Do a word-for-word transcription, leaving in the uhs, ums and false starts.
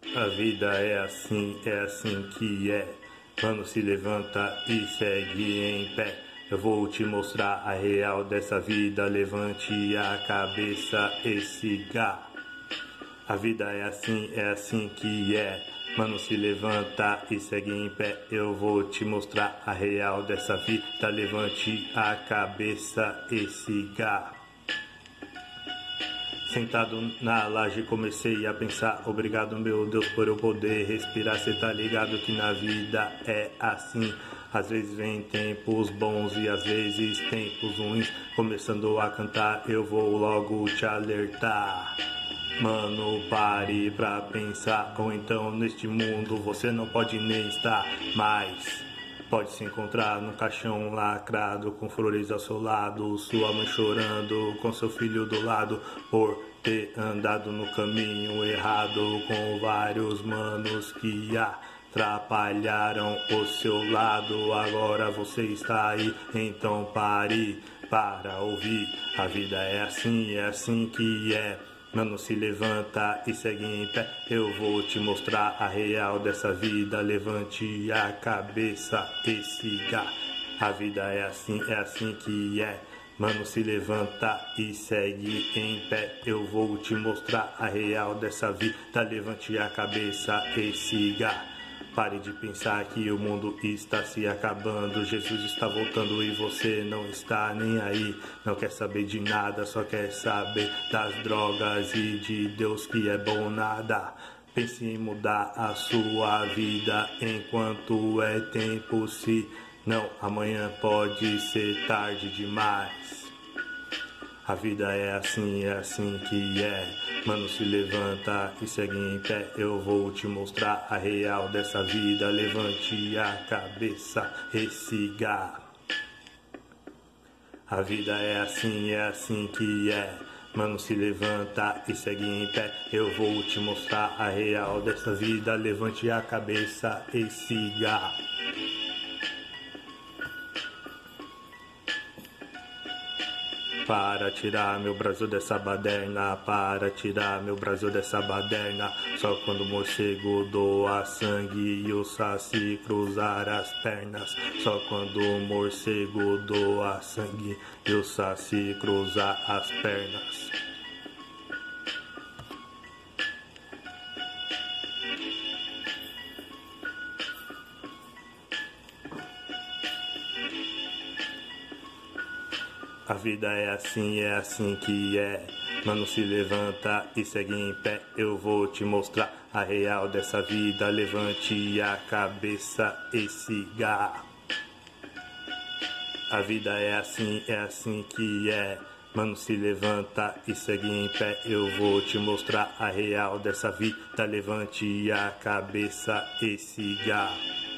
A vida é assim, é assim que é. Mano, se levanta e segue em pé. Eu vou te mostrar a real dessa vida. Levante a cabeça e siga. A vida é assim, é assim que é. Mano, se levanta e segue em pé. Eu vou te mostrar a real dessa vida. Levante a cabeça e siga. Sentado na laje comecei a pensar. Obrigado, meu Deus, por eu poder respirar. Cê tá ligado que na vida é assim. Às vezes vem tempos bons e às vezes tempos ruins. Começando a cantar eu vou logo te alertar. Mano, pare pra pensar. Ou então neste mundo você não pode nem estar mais. Pode se encontrar num caixão lacrado, com flores ao seu lado, sua mãe chorando, com seu filho do lado, por ter andado no caminho errado, com vários manos que atrapalharam o seu lado. Agora você está aí, então pare para ouvir. A vida é assim, é assim que é. Mano, se levanta e segue em pé. Eu vou te mostrar a real dessa vida. Levante a cabeça e siga. A vida é assim, é assim que é. Mano, se levanta e segue em pé. Eu vou te mostrar a real dessa vida. Levante a cabeça e siga. Pare de pensar que o mundo está se acabando. Jesus está voltando e você não está nem aí. Não quer saber de nada, só quer saber das drogas e de Deus que é bom nada. Pense em mudar a sua vida enquanto é tempo, se não amanhã pode ser tarde demais. A vida é assim, é assim que é. Mano, se levanta e segue em pé. Eu vou te mostrar a real dessa vida. Levante a cabeça e siga. A vida é assim, é assim que é. Mano, se levanta e segue em pé. Eu vou te mostrar a real dessa vida. Levante a cabeça e siga. Para tirar meu Brasil dessa baderna, para tirar meu Brasil dessa baderna. Só quando o morcego doa sangue e o saci cruzar as pernas. Só quando o morcego doa sangue e o saci cruzar as pernas. A vida é assim, é assim que é. Mano, se levanta e segue em pé. Eu vou te mostrar a real dessa vida. Levante a cabeça e siga. A vida é assim, é assim que é. Mano, se levanta e segue em pé. Eu vou te mostrar a real dessa vida. Levante a cabeça e siga.